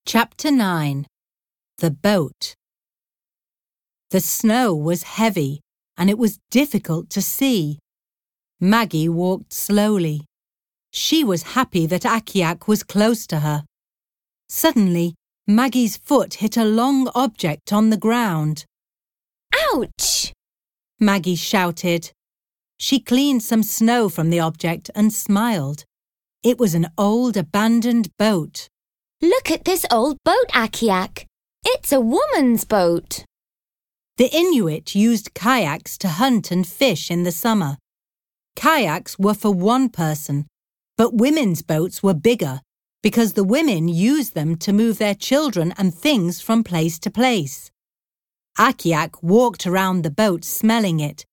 Chapter 9. The Boat. The snow was heavy and it was difficult to see. Maggie walked slowly. She was happy that Akiak was close to her. Suddenly, Maggie's foot hit a long object on the ground. Ouch! Maggie shouted. She cleaned some snow from the object and smiled. It was an old abandoned boat. Look at this old boat, Akiak. It's a woman's boat. The Inuit used kayaks to hunt and fish in the summer. Kayaks were for one person, but women's boats were bigger because the women used them to move their children and things from place to place. Akiak walked around the boat smelling it.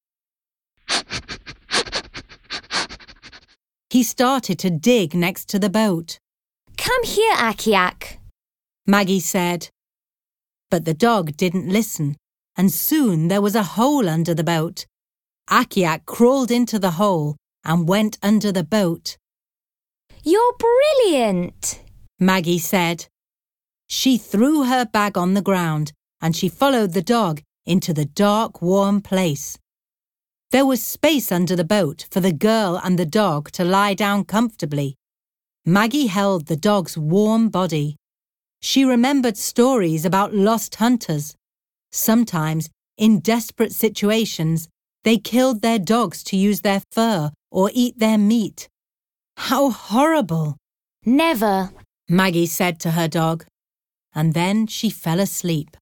He started to dig next to the boat. Come here, Akiak, Maggie said. But the dog didn't listen, and soon there was a hole under the boat. Akiak crawled into the hole and went under the boat. You're brilliant, Maggie said. She threw her bag on the ground and she followed the dog into the dark, warm place. There was space under the boat for the girl and the dog to lie down comfortably. Maggie held the dog's warm body. She remembered stories about lost hunters. Sometimes, in desperate situations, they killed their dogs to use their fur or eat their meat. How horrible! Never, Maggie said to her dog. And then she fell asleep.